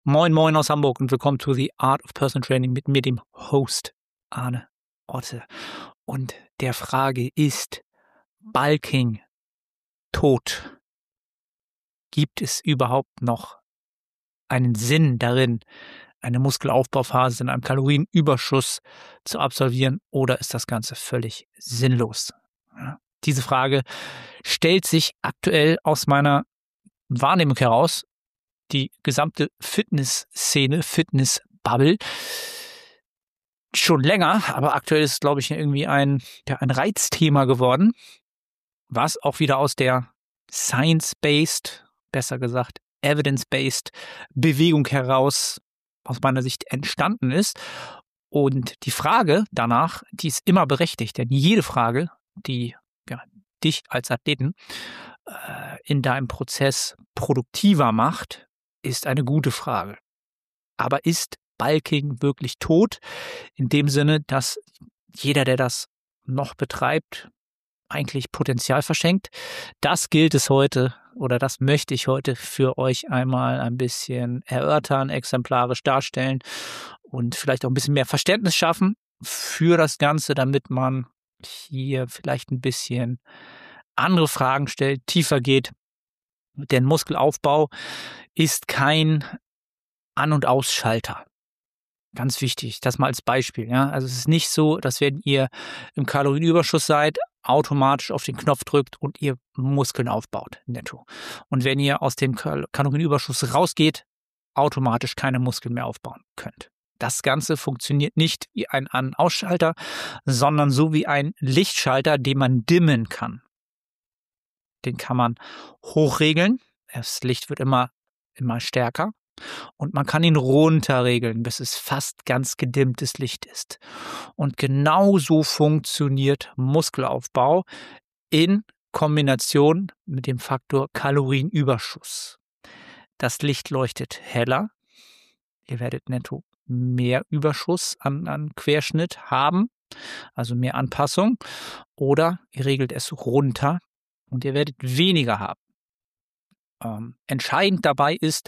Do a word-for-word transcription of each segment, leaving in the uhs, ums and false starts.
Moin Moin aus Hamburg und willkommen zu The Art of Personal Training mit mir, dem Host Arne Otte. Und der Frage ist, Bulking tot? Gibt es überhaupt noch einen Sinn darin, eine Muskelaufbauphase in einem Kalorienüberschuss zu absolvieren, oder ist das Ganze völlig sinnlos? Ja, diese Frage stellt sich aktuell aus meiner Wahrnehmung heraus. Die gesamte Fitnessszene, Fitnessbubble, schon länger, aber aktuell ist es, glaube ich, irgendwie ein, ja, ein Reizthema geworden, was auch wieder aus der Science-Based, besser gesagt Evidence-Based Bewegung heraus aus meiner Sicht entstanden ist. Und die Frage danach, die ist immer berechtigt, denn jede Frage, die ja, dich als Athleten äh, in deinem Prozess produktiver macht, ist eine gute Frage. Aber ist Bulking wirklich tot? In dem Sinne, dass jeder, der das noch betreibt, eigentlich Potenzial verschenkt. Das gilt es heute, oder das möchte ich heute für euch einmal ein bisschen erörtern, exemplarisch darstellen und vielleicht auch ein bisschen mehr Verständnis schaffen für das Ganze, damit man hier vielleicht ein bisschen andere Fragen stellt, tiefer geht. Denn Muskelaufbau ist kein An- und Ausschalter. Ganz wichtig, das mal als Beispiel. Ja? Also es ist nicht so, dass wenn ihr im Kalorienüberschuss seid, automatisch auf den Knopf drückt und ihr Muskeln aufbaut, netto. Und wenn ihr aus dem Kal- Kalorienüberschuss rausgeht, automatisch keine Muskeln mehr aufbauen könnt. Das Ganze funktioniert nicht wie ein An- und Ausschalter, sondern so wie ein Lichtschalter, den man dimmen kann. Den kann man hochregeln. Das Licht wird immer, immer stärker. Und man kann ihn runterregeln, bis es fast ganz gedimmtes Licht ist. Und genauso funktioniert Muskelaufbau in Kombination mit dem Faktor Kalorienüberschuss. Das Licht leuchtet heller. Ihr werdet netto mehr Überschuss an, an Querschnitt haben, also mehr Anpassung. Oder ihr regelt es runter. Und ihr werdet weniger haben. Ähm, entscheidend dabei ist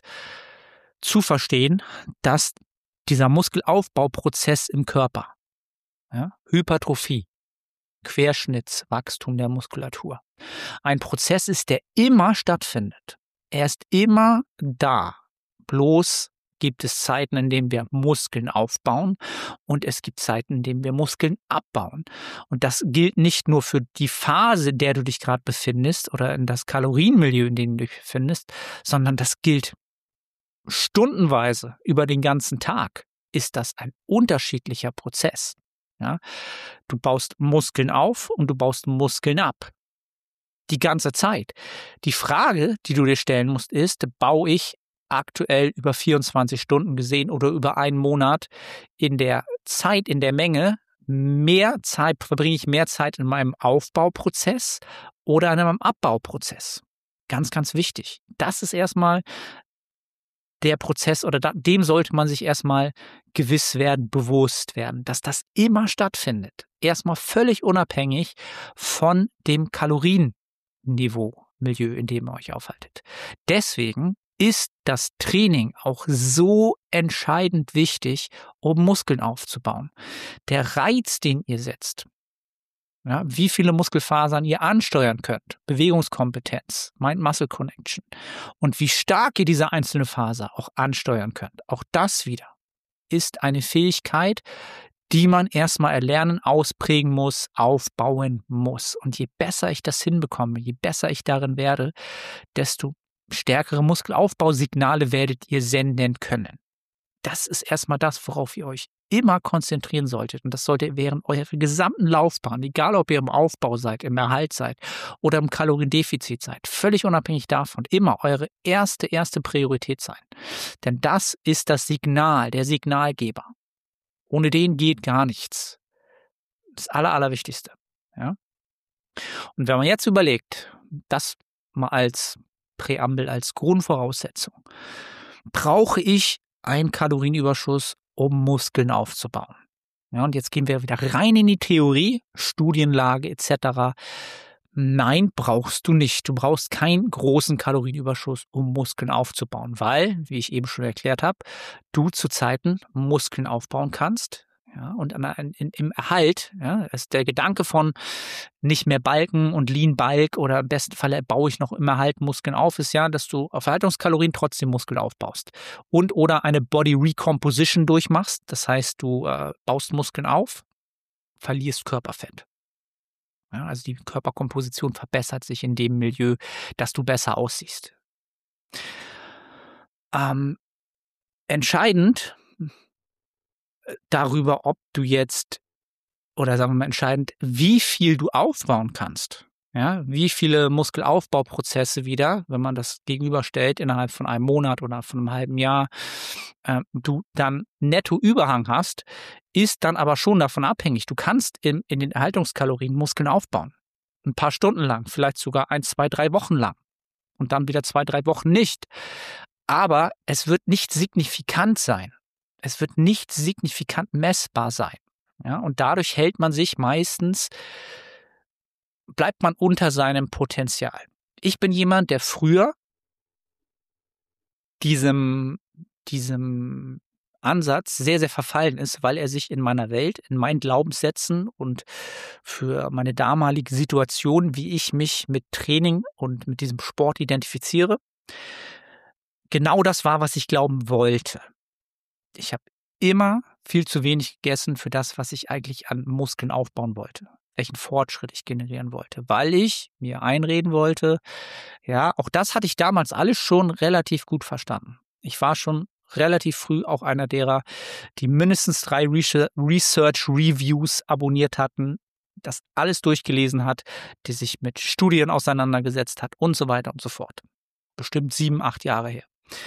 zu verstehen, dass dieser Muskelaufbauprozess im Körper, ja, Hypertrophie, Querschnittswachstum der Muskulatur, ein Prozess ist, der immer stattfindet. Er ist immer da. Bloß gibt es Zeiten, in denen wir Muskeln aufbauen und es gibt Zeiten, in denen wir Muskeln abbauen. Und das gilt nicht nur für die Phase, in der du dich gerade befindest oder in das Kalorienmilieu, in dem du dich befindest, sondern das gilt stundenweise über den ganzen Tag. Ist das ein unterschiedlicher Prozess. Ja? Du baust Muskeln auf und du baust Muskeln ab. Die ganze Zeit. Die Frage, die du dir stellen musst, ist, baue ich aktuell über vierundzwanzig Stunden gesehen oder über einen Monat in der Zeit, in der Menge, mehr Zeit, verbringe ich mehr Zeit in meinem Aufbauprozess oder in meinem Abbauprozess? Ganz, ganz wichtig. Das ist erstmal der Prozess, oder da, dem sollte man sich erstmal gewiss werden, bewusst werden, dass das immer stattfindet. Erstmal völlig unabhängig von dem Kalorienniveau, Milieu, in dem ihr euch aufhaltet. Deswegen ist das Training auch so entscheidend wichtig, um Muskeln aufzubauen. Der Reiz, den ihr setzt, ja, wie viele Muskelfasern ihr ansteuern könnt, Bewegungskompetenz, Mind-Muscle-Connection, und wie stark ihr diese einzelne Faser auch ansteuern könnt, auch das wieder ist eine Fähigkeit, die man erstmal erlernen, ausprägen muss, aufbauen muss. Und je besser ich das hinbekomme, je besser ich darin werde, desto stärkere Muskelaufbausignale werdet ihr senden können. Das ist erstmal das, worauf ihr euch immer konzentrieren solltet. Und das solltet ihr während eurer gesamten Laufbahn, egal ob ihr im Aufbau seid, im Erhalt seid oder im Kaloriendefizit seid, völlig unabhängig davon, immer eure erste, erste Priorität sein. Denn das ist das Signal, der Signalgeber. Ohne den geht gar nichts. Das Aller, Allerwichtigste. Ja? Und wenn man jetzt überlegt, das mal als Präambel, als Grundvoraussetzung, brauche ich einen Kalorienüberschuss, um Muskeln aufzubauen. Ja, und jetzt gehen wir wieder rein in die Theorie, Studienlage et cetera. Nein, brauchst du nicht. Du brauchst keinen großen Kalorienüberschuss, um Muskeln aufzubauen, weil, wie ich eben schon erklärt habe, du zu Zeiten Muskeln aufbauen kannst. Ja, und an, an, in, im Erhalt, ja, ist der Gedanke von nicht mehr Balken und Lean Bulk oder im besten Falle baue ich noch im Erhalt Muskeln auf, ist ja, dass du auf Erhaltungskalorien trotzdem Muskeln aufbaust. Und oder eine Body Recomposition durchmachst. Das heißt, du äh, baust Muskeln auf, verlierst Körperfett. Ja, also die Körperkomposition verbessert sich in dem Milieu, dass du besser aussiehst. Ähm, entscheidend darüber, ob du jetzt, oder sagen wir mal entscheidend, wie viel du aufbauen kannst. Ja, wie viele Muskelaufbauprozesse wieder, wenn man das gegenüberstellt, innerhalb von einem Monat oder von einem halben Jahr, äh, du dann netto Überhang hast, ist dann aber schon davon abhängig. Du kannst in, in den Erhaltungskalorien Muskeln aufbauen. Ein paar Stunden lang, vielleicht sogar ein, zwei, drei Wochen lang. Und dann wieder zwei, drei Wochen nicht. Aber es wird nicht signifikant sein. Es wird nicht signifikant messbar sein. Ja, und dadurch hält man sich meistens, bleibt man unter seinem Potenzial. Ich bin jemand, der früher diesem, diesem Ansatz sehr, sehr verfallen ist, weil er sich in meiner Welt, in meinen Glaubenssätzen und für meine damalige Situation, wie ich mich mit Training und mit diesem Sport identifiziere, genau das war, was ich glauben wollte. Ich habe immer viel zu wenig gegessen für das, was ich eigentlich an Muskeln aufbauen wollte, welchen Fortschritt ich generieren wollte, weil ich mir einreden wollte, ja, auch das hatte ich damals alles schon relativ gut verstanden. Ich war schon relativ früh auch einer derer, die mindestens drei Research Reviews abonniert hatten, das alles durchgelesen hat, die sich mit Studien auseinandergesetzt hat und so weiter und so fort. Bestimmt sieben, acht Jahre her.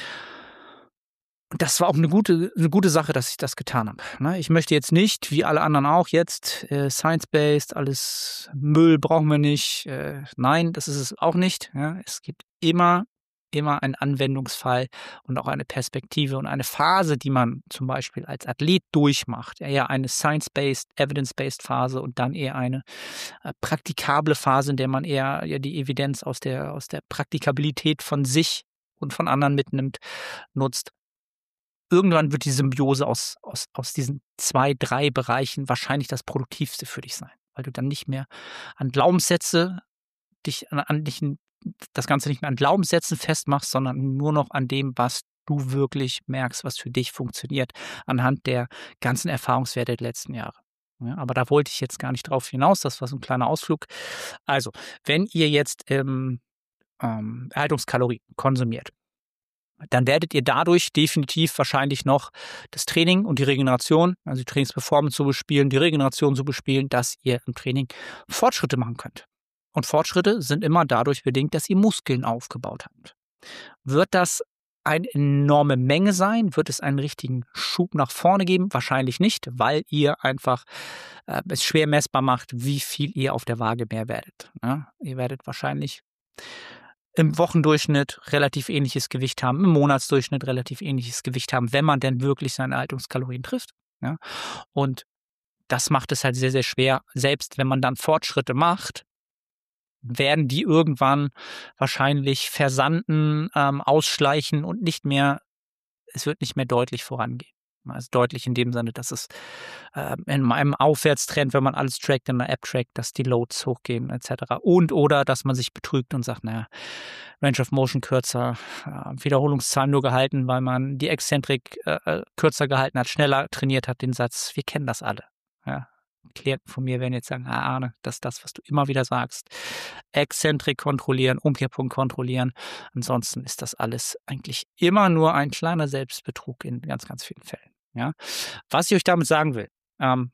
Und das war auch eine gute, eine gute Sache, dass ich das getan habe. Ich möchte jetzt nicht, wie alle anderen auch jetzt, äh, Science-based, alles Müll brauchen wir nicht. Äh, nein, das ist es auch nicht. Ja. Es gibt immer, immer einen Anwendungsfall und auch eine Perspektive und eine Phase, die man zum Beispiel als Athlet durchmacht. Eher eine Science-based, Evidence-based Phase und dann eher eine äh, praktikable Phase, in der man eher ja, die Evidenz aus der, aus der Praktikabilität von sich und von anderen mitnimmt, nutzt. Irgendwann wird die Symbiose aus, aus, aus diesen zwei, drei Bereichen wahrscheinlich das Produktivste für dich sein, weil du dann nicht mehr an Glaubenssätze, dich an, an dich, das Ganze nicht mehr an Glaubenssätzen festmachst, sondern nur noch an dem, was du wirklich merkst, was für dich funktioniert, anhand der ganzen Erfahrungswerte der letzten Jahre. Ja, aber da wollte ich jetzt gar nicht drauf hinaus, das war so ein kleiner Ausflug. Also, wenn ihr jetzt ähm, ähm, Erhaltungskalorien konsumiert, dann werdet ihr dadurch definitiv wahrscheinlich noch das Training und die Regeneration, also die Trainingsperformance so bespielen, die Regeneration so bespielen, dass ihr im Training Fortschritte machen könnt. Und Fortschritte sind immer dadurch bedingt, dass ihr Muskeln aufgebaut habt. Wird das eine enorme Menge sein? Wird es einen richtigen Schub nach vorne geben? Wahrscheinlich nicht, weil ihr einfach äh, es schwer messbar macht, wie viel ihr auf der Waage mehr werdet. Ja? Ihr werdet wahrscheinlich im Wochendurchschnitt relativ ähnliches Gewicht haben, im Monatsdurchschnitt relativ ähnliches Gewicht haben, wenn man denn wirklich seine Erhaltungskalorien trifft. Ja? Und das macht es halt sehr, sehr schwer. Selbst wenn man dann Fortschritte macht, werden die irgendwann wahrscheinlich versanden, ähm, ausschleichen und nicht mehr, es wird nicht mehr deutlich vorangehen. Also deutlich in dem Sinne, dass es äh, in einem Aufwärtstrend, wenn man alles trackt, in einer App trackt, dass die Loads hochgehen et cetera. Und oder, dass man sich betrügt und sagt, naja, Range of Motion kürzer, äh, Wiederholungszahlen nur gehalten, weil man die Exzentrik äh, kürzer gehalten hat, schneller trainiert hat, den Satz, wir kennen das alle. Ja. Klienten von mir werden jetzt sagen, ah, Arne, das ist das, was du immer wieder sagst. Exzentrik kontrollieren, Umkehrpunkt kontrollieren. Ansonsten ist das alles eigentlich immer nur ein kleiner Selbstbetrug in ganz, ganz vielen Fällen. Ja? Was ich euch damit sagen will, ähm,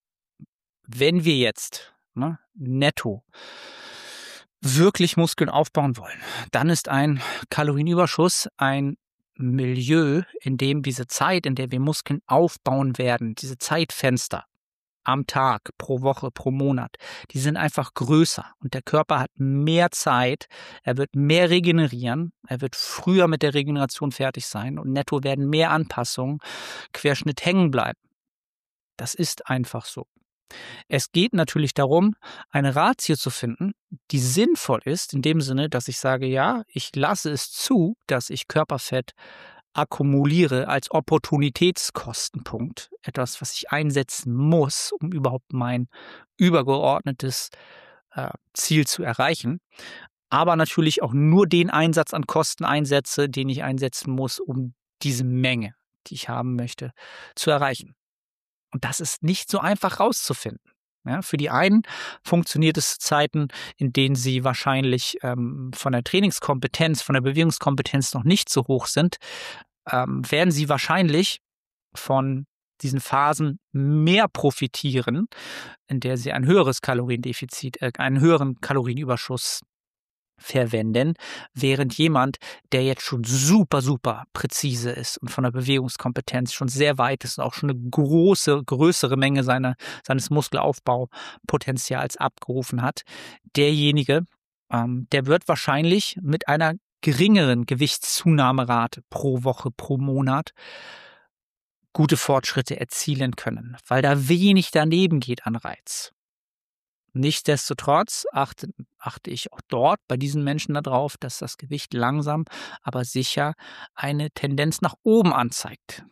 wenn wir jetzt ne, netto wirklich Muskeln aufbauen wollen, dann ist ein Kalorienüberschuss ein Milieu, in dem diese Zeit, in der wir Muskeln aufbauen werden, diese Zeitfenster am Tag, pro Woche, pro Monat, die sind einfach größer und der Körper hat mehr Zeit, er wird mehr regenerieren, er wird früher mit der Regeneration fertig sein und netto werden mehr Anpassungen, Querschnitt hängen bleiben. Das ist einfach so. Es geht natürlich darum, eine Ratio zu finden, die sinnvoll ist, in dem Sinne, dass ich sage, ja, ich lasse es zu, dass ich Körperfett akkumuliere als Opportunitätskostenpunkt, etwas, was ich einsetzen muss, um überhaupt mein übergeordnetes äh, Ziel zu erreichen, aber natürlich auch nur den Einsatz an Kosten einsetze, den ich einsetzen muss, um diese Menge, die ich haben möchte, zu erreichen. Und das ist nicht so einfach rauszufinden. Ja, für die einen funktioniert es zu Zeiten, in denen sie wahrscheinlich ähm, von der Trainingskompetenz, von der Bewegungskompetenz noch nicht so hoch sind, ähm, werden sie wahrscheinlich von diesen Phasen mehr profitieren, in der sie ein höheres Kaloriendefizit, äh, einen höheren Kalorienüberschuss verwenden, während jemand, der jetzt schon super, super präzise ist und von der Bewegungskompetenz schon sehr weit ist und auch schon eine große, größere Menge seiner, seines Muskelaufbaupotenzials abgerufen hat, derjenige, ähm, der wird wahrscheinlich mit einer geringeren Gewichtszunahmerate pro Woche, pro Monat gute Fortschritte erzielen können, weil da wenig daneben geht an Reiz. Nichtsdestotrotz achte, achte ich auch dort bei diesen Menschen darauf, dass das Gewicht langsam, aber sicher eine Tendenz nach oben anzeigt.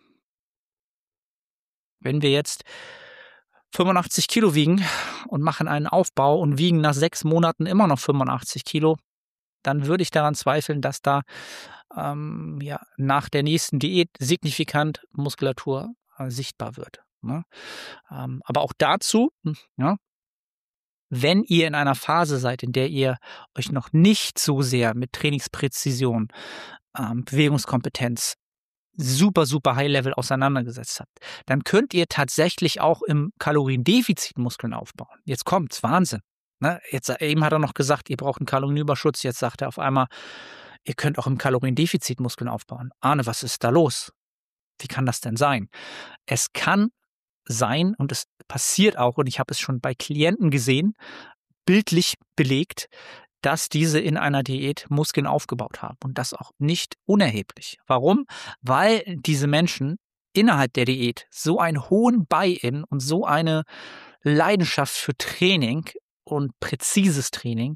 Wenn wir jetzt fünfundachtzig Kilo wiegen und machen einen Aufbau und wiegen nach sechs Monaten immer noch fünfundachtzig Kilo, dann würde ich daran zweifeln, dass da ähm, ja, nach der nächsten Diät signifikant Muskulatur äh, sichtbar wird. Ne? Ähm, aber auch dazu, ja, wenn ihr in einer Phase seid, in der ihr euch noch nicht so sehr mit Trainingspräzision, ähm, Bewegungskompetenz, super, super High-Level auseinandergesetzt habt, dann könnt ihr tatsächlich auch im Kaloriendefizit Muskeln aufbauen. Jetzt kommt's, Wahnsinn. Ne? Jetzt, eben hat er noch gesagt, ihr braucht einen Kalorienüberschuss. Jetzt sagt er auf einmal, ihr könnt auch im Kaloriendefizit Muskeln aufbauen. Arne, was ist da los? Wie kann das denn sein? Es kann sein, und es passiert auch, und ich habe es schon bei Klienten gesehen, bildlich belegt, dass diese in einer Diät Muskeln aufgebaut haben und das auch nicht unerheblich. Warum? Weil diese Menschen innerhalb der Diät so einen hohen Buy-in und so eine Leidenschaft für Training und präzises Training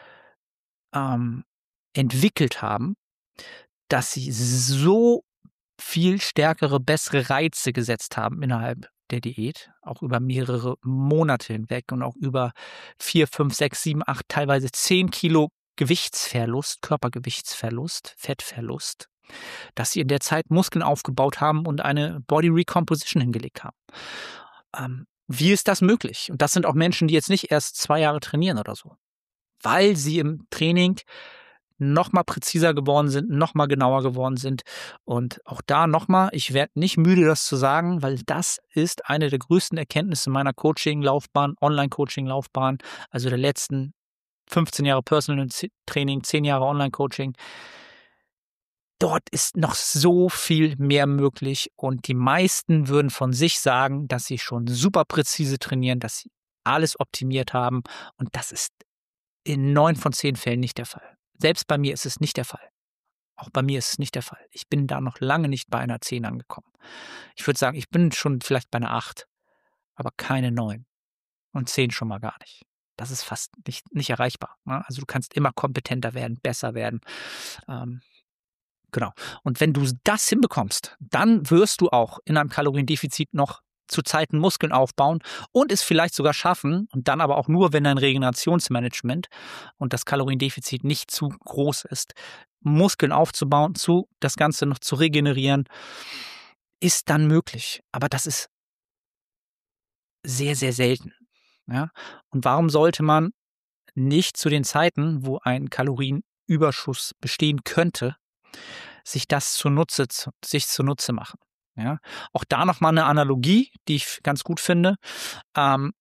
ähm, entwickelt haben, dass sie so viel stärkere, bessere Reize gesetzt haben innerhalb der Diät, auch über mehrere Monate hinweg und auch über vier, fünf, sechs, sieben, acht, teilweise zehn Kilo Gewichtsverlust, Körpergewichtsverlust, Fettverlust, dass sie in der Zeit Muskeln aufgebaut haben und eine Body Recomposition hingelegt haben. Ähm, wie ist das möglich? Und das sind auch Menschen, die jetzt nicht erst zwei Jahre trainieren oder so, weil sie im Training noch mal präziser geworden sind, noch mal genauer geworden sind. Und auch da noch mal, ich werde nicht müde, das zu sagen, weil das ist eine der größten Erkenntnisse meiner Coaching-Laufbahn, Online-Coaching-Laufbahn, also der letzten fünfzehn Jahre Personal Training, zehn Jahre Online-Coaching. Dort ist noch so viel mehr möglich und die meisten würden von sich sagen, dass sie schon super präzise trainieren, dass sie alles optimiert haben, und das ist in neun von zehn Fällen nicht der Fall. Selbst bei mir ist es nicht der Fall. Auch bei mir ist es nicht der Fall. Ich bin da noch lange nicht bei einer zehn angekommen. Ich würde sagen, ich bin schon vielleicht bei einer acht, aber keine neun. Und zehn schon mal gar nicht. Das ist fast nicht, nicht erreichbar. Ne? Also du kannst immer kompetenter werden, besser werden. Ähm, genau. Und wenn du das hinbekommst, dann wirst du auch in einem Kaloriendefizit noch zu Zeiten Muskeln aufbauen und es vielleicht sogar schaffen, und dann aber auch nur, wenn dein Regenerationsmanagement und das Kaloriendefizit nicht zu groß ist, Muskeln aufzubauen, zu das Ganze noch zu regenerieren, ist dann möglich. Aber das ist sehr, sehr selten. Ja? Und warum sollte man nicht zu den Zeiten, wo ein Kalorienüberschuss bestehen könnte, sich das zunutze, sich zunutze machen? Ja, auch da nochmal eine Analogie, die ich ganz gut finde. Ähm,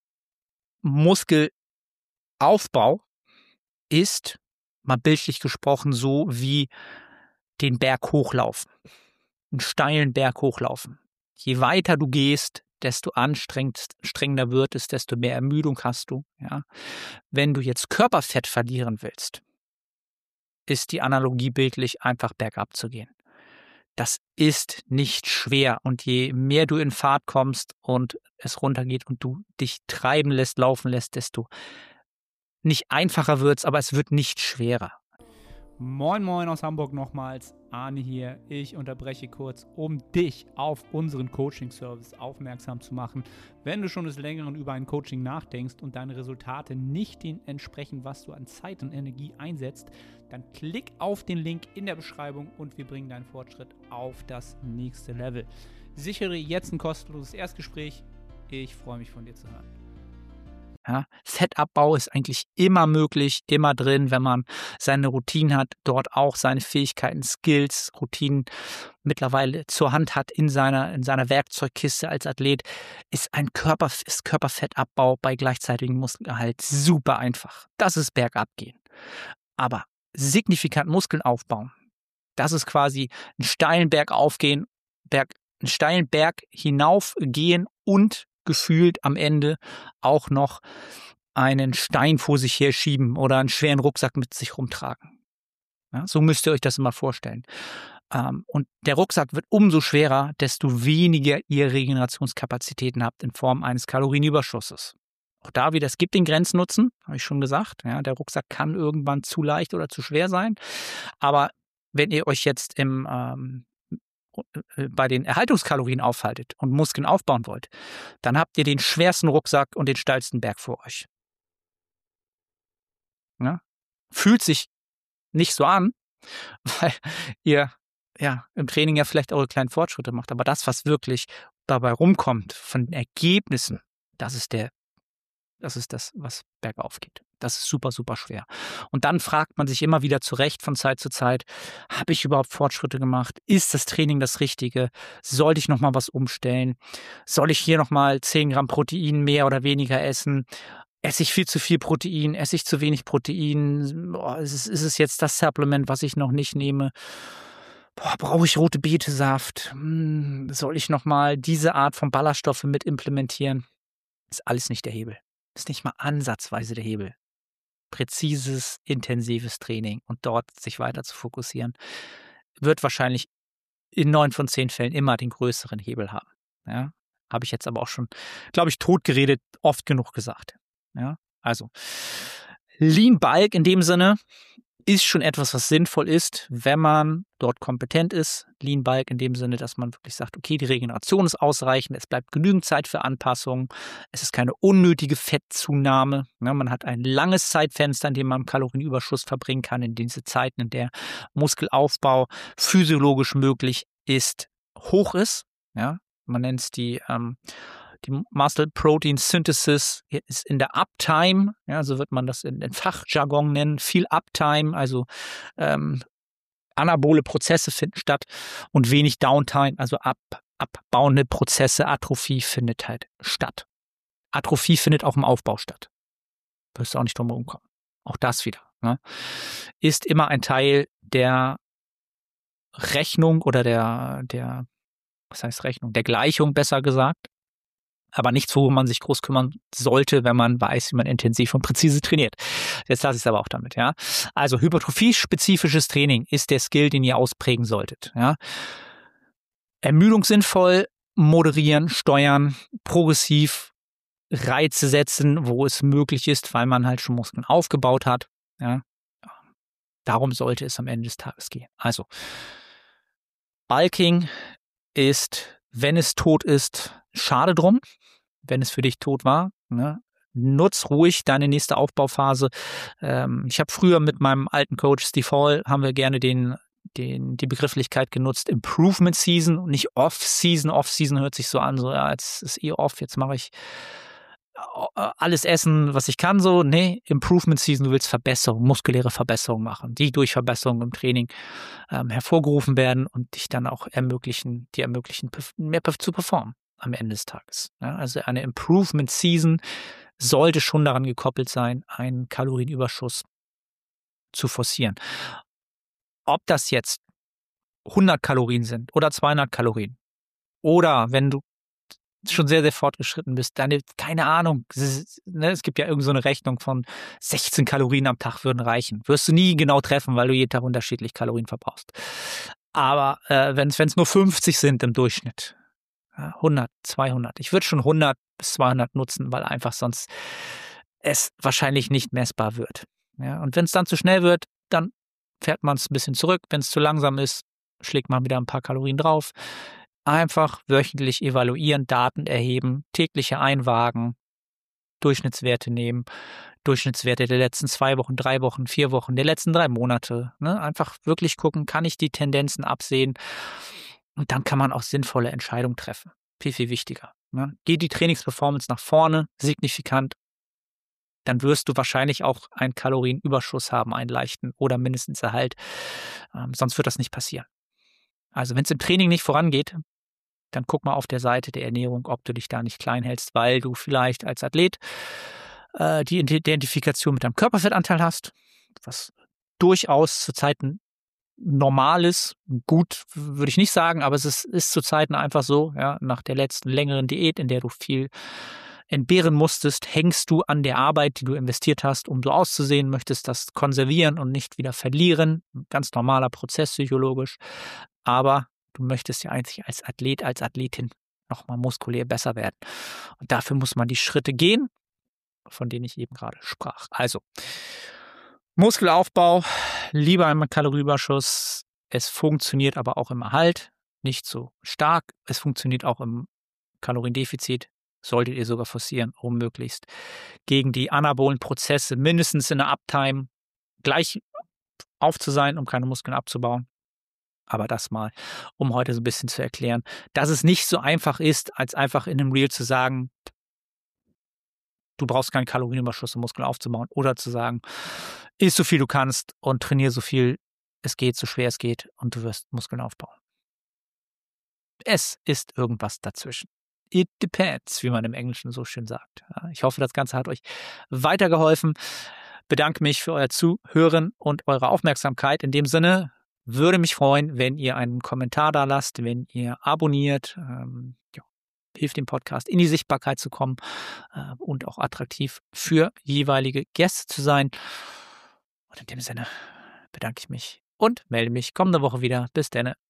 Muskelaufbau ist, mal bildlich gesprochen, so wie den Berg hochlaufen, einen steilen Berg hochlaufen. Je weiter du gehst, desto anstrengender wird es, desto mehr Ermüdung hast du. Ja. Wenn du jetzt Körperfett verlieren willst, ist die Analogie bildlich einfach bergab zu gehen. Das ist nicht schwer. Und je mehr du in Fahrt kommst und es runtergeht und du dich treiben lässt, laufen lässt, desto nicht einfacher wird's, aber es wird nicht schwerer. Moin Moin aus Hamburg nochmals, Arne hier. Ich unterbreche kurz, um dich auf unseren Coaching-Service aufmerksam zu machen. Wenn du schon des Längeren über ein Coaching nachdenkst und deine Resultate nicht dem entsprechen, was du an Zeit und Energie einsetzt, dann klick auf den Link in der Beschreibung und wir bringen deinen Fortschritt auf das nächste Level. Sichere jetzt ein kostenloses Erstgespräch. Ich freue mich, von dir zu hören. Ja, Fettabbau ist eigentlich immer möglich, immer drin, wenn man seine Routinen hat, dort auch seine Fähigkeiten, Skills, Routinen mittlerweile zur Hand hat in seiner, in seiner Werkzeugkiste als Athlet, ist ein Körper, ist Körperfettabbau bei gleichzeitigem Muskelerhalt super einfach. Das ist Bergab gehen. Aber signifikant Muskeln aufbauen, das ist quasi einen steilen Berg aufgehen, Berg, einen steilen Berg hinaufgehen und gefühlt am Ende auch noch einen Stein vor sich her schieben oder einen schweren Rucksack mit sich rumtragen. Ja, so müsst ihr euch das immer vorstellen. Ähm, und der Rucksack wird umso schwerer, desto weniger ihr Regenerationskapazitäten habt in Form eines Kalorienüberschusses. Auch da wieder, es gibt den Grenznutzen, habe ich schon gesagt. Ja, der Rucksack kann irgendwann zu leicht oder zu schwer sein. Aber wenn ihr euch jetzt im ähm, bei den Erhaltungskalorien aufhaltet und Muskeln aufbauen wollt, dann habt ihr den schwersten Rucksack und den steilsten Berg vor euch. Ja? Fühlt sich nicht so an, weil ihr ja im Training ja vielleicht eure kleinen Fortschritte macht, aber das, was wirklich dabei rumkommt von den Ergebnissen, das ist der Das ist das, was bergauf geht. Das ist super, super schwer. Und dann fragt man sich immer wieder zurecht von Zeit zu Zeit, habe ich überhaupt Fortschritte gemacht? Ist das Training das Richtige? Sollte ich nochmal was umstellen? Soll ich hier nochmal zehn Gramm Protein mehr oder weniger essen? Esse ich viel zu viel Protein? Esse ich zu wenig Protein? Boah, ist, es, ist es jetzt das Supplement, was ich noch nicht nehme? Boah, brauche ich rote Betesaft? Hm, soll ich nochmal diese Art von Ballaststoffe mit implementieren? Ist alles nicht der Hebel. Ist nicht mal ansatzweise der Hebel. Präzises, intensives Training und dort sich weiter zu fokussieren, wird wahrscheinlich in neun von zehn Fällen immer den größeren Hebel haben. Ja, habe ich jetzt aber auch schon, glaube ich, totgeredet, oft genug gesagt. Ja, also Lean Bulk in dem Sinne ist schon etwas, was sinnvoll ist, wenn man dort kompetent ist. Lean Bulk in dem Sinne, dass man wirklich sagt, okay, die Regeneration ist ausreichend, es bleibt genügend Zeit für Anpassungen, es ist keine unnötige Fettzunahme. Ja, man hat ein langes Zeitfenster, in dem man Kalorienüberschuss verbringen kann, in diese Zeiten, in der Muskelaufbau physiologisch möglich ist, hoch ist. Ja, man nennt es die ähm, Die Muscle Protein Synthesis ist in der Uptime, ja, so wird man das in, in Fachjargon nennen, viel Uptime, also ähm, anabole Prozesse finden statt und wenig Downtime, also ab, abbauende Prozesse, Atrophie findet halt statt. Atrophie findet auch im Aufbau statt. Wirst du auch nicht drum herum kommen. Auch das wieder. Ne? Ist immer ein Teil der Rechnung oder der, der, was heißt Rechnung, der Gleichung besser gesagt. Aber nichts, worum man sich groß kümmern sollte, wenn man weiß, wie man intensiv und präzise trainiert. Jetzt lasse ich es aber auch damit, ja. Also hypertrophie-spezifisches Training ist der Skill, den ihr ausprägen solltet, ja. Ermüdung sinnvoll, moderieren, steuern, progressiv Reize setzen, wo es möglich ist, weil man halt schon Muskeln aufgebaut hat, ja. Darum sollte es am Ende des Tages gehen. Also, Bulking ist, wenn es tot ist, schade drum. Wenn es für dich tot war, ne? Nutz ruhig deine nächste Aufbauphase. Ähm, ich habe früher mit meinem alten Coach Steve Hall, haben wir gerne den, den, die Begrifflichkeit genutzt, Improvement Season und nicht Off-Season. Off-Season hört sich so an, so, ja, jetzt ist eh off, jetzt mache ich alles essen, was ich kann, so. Nee, Improvement Season, du willst Verbesserung, muskuläre Verbesserung machen, die durch Verbesserung im Training ähm, hervorgerufen werden und dich dann auch ermöglichen, dir ermöglichen, mehr zu performen am Ende des Tages. Ja, also eine Improvement Season sollte schon daran gekoppelt sein, einen Kalorienüberschuss zu forcieren. Ob das jetzt hundert Kalorien sind oder zweihundert Kalorien oder wenn du schon sehr, sehr fortgeschritten bist, deine, keine Ahnung, es, ne, es gibt ja irgend so eine Rechnung von sechzehn Kalorien am Tag würden reichen. Wirst du nie genau treffen, weil du jeden Tag unterschiedlich Kalorien verbrauchst. Aber äh, wenn es nur fünfzig sind im Durchschnitt, ja, hundert, zweihundert, ich würde schon hundert bis zweihundert nutzen, weil einfach sonst es wahrscheinlich nicht messbar wird. Ja, und wenn es dann zu schnell wird, dann fährt man es ein bisschen zurück. Wenn es zu langsam ist, schlägt man wieder ein paar Kalorien drauf. Einfach wöchentlich evaluieren, Daten erheben, tägliche Einwagen, Durchschnittswerte nehmen, Durchschnittswerte der letzten zwei Wochen, drei Wochen, vier Wochen, der letzten drei Monate. Ne? Einfach wirklich gucken, kann ich die Tendenzen absehen? Und dann kann man auch sinnvolle Entscheidungen treffen. Viel, viel wichtiger. Ne? Geht die Trainingsperformance nach vorne, signifikant, dann wirst du wahrscheinlich auch einen Kalorienüberschuss haben, einen leichten oder mindestens Erhalt. Ähm, sonst wird das nicht passieren. Also wenn es im Training nicht vorangeht, dann guck mal auf der Seite der Ernährung, ob du dich da nicht klein hältst, weil du vielleicht als Athlet äh, die Identifikation mit deinem Körperfettanteil hast, was durchaus zu Zeiten normal ist. Gut würde ich nicht sagen, aber es ist, ist zu Zeiten einfach so, ja, nach der letzten längeren Diät, in der du viel entbehren musstest, hängst du an der Arbeit, die du investiert hast, um so auszusehen, möchtest das konservieren und nicht wieder verlieren. Ein ganz normaler Prozess psychologisch. Aber du möchtest ja eigentlich als Athlet, als Athletin nochmal muskulär besser werden. Und dafür muss man die Schritte gehen, von denen ich eben gerade sprach. Also, Muskelaufbau, lieber im Kalorienüberschuss. Es funktioniert aber auch im Erhalt, nicht so stark. Es funktioniert auch im Kaloriendefizit. Solltet ihr sogar forcieren, um möglichst gegen die anabolen Prozesse mindestens in der Uptime gleich auf zu sein, um keine Muskeln abzubauen. Aber das mal, um heute so ein bisschen zu erklären, dass es nicht so einfach ist, als einfach in einem Reel zu sagen, du brauchst keinen Kalorienüberschuss, um Muskeln aufzubauen. Oder zu sagen, iss so viel du kannst und trainier so viel es geht, so schwer es geht und du wirst Muskeln aufbauen. Es ist irgendwas dazwischen. It depends, wie man im Englischen so schön sagt. Ja, ich hoffe, das Ganze hat euch weitergeholfen. Bedanke mich für euer Zuhören und eure Aufmerksamkeit. In dem Sinne würde mich freuen, wenn ihr einen Kommentar da lasst, wenn ihr abonniert. Ähm, ja, hilft dem Podcast in die Sichtbarkeit zu kommen äh, und auch attraktiv für jeweilige Gäste zu sein. Und in dem Sinne bedanke ich mich und melde mich kommende Woche wieder. Bis dann.